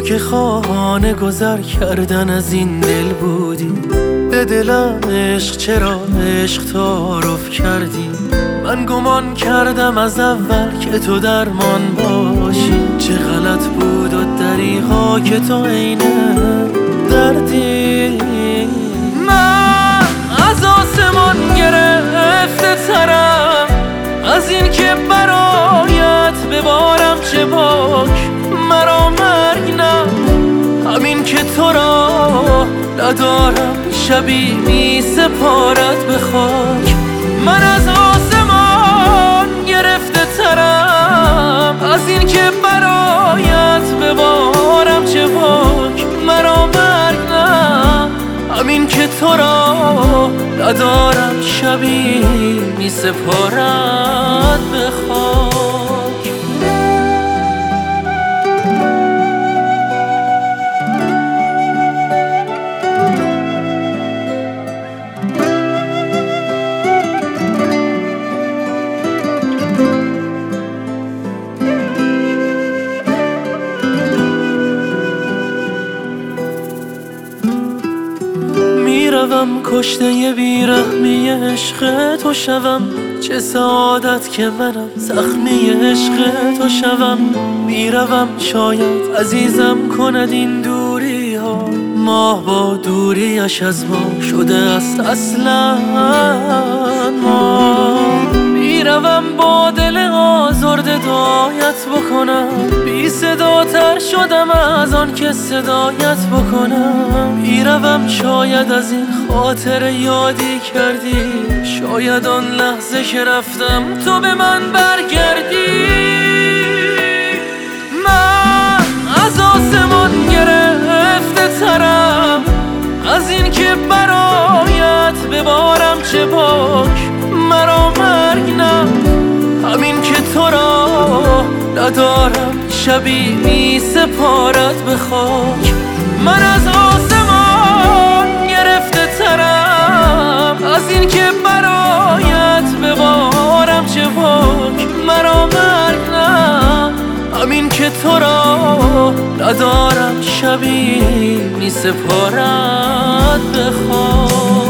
که خانه گذر کردن از این دل بودی. به دلم عشق چرا عشق تعارف کردی؟ من گمان کردم از اول که تو درمان باشی. چه غلط بود و دریغا که تو عین دردی. من از آسمان گرفته ترم از این که برایت ببارم چه باک. مرا مرگ نه همین که تو را ندارم شبی می سپارد به خاک. من از آسمان گرفته ترم از این که برایت ببارم چه باک. مرا مرگ نه همین که تو را ندارم شبی می سپارد به خاک. میروم کشته بیرحمی عشق تو شوم. چه سعادت که منم زخمی عشق تو شوم. میروم شاید عزیزم کند این دوری ها. ماه با دوریش از ما شده است اصلا ما. میروم با دل آزرده دعایت بکنم. بی صداتر شدم از آن که صدایت بکنم. میروم شاید از این خاطر یادی کردی. شاید آن لحظه که رفتم تو به من برگردی. من از آسمان گرفته ترم از این که برایت ببارم چه باک. مرا مرگ نه همین که تو را ندارم شبی می سپارد به خاک. من از آسمان گرفته ترم از این که برایت ببارم چه باک. مرا مرگ نه همین که تو را ندارم شبی می سپارد به خاک.